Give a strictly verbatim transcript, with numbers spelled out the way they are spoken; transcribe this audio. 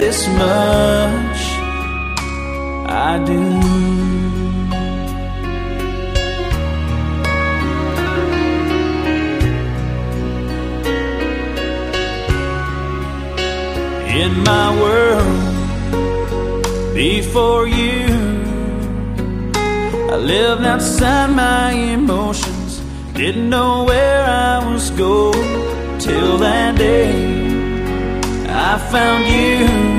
this much I do. In my world before you, I lived outside my emotions, didn't know where I was going, till that day I found you.